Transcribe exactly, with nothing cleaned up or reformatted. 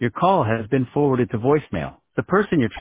Your call has been forwarded to voicemail. The person you're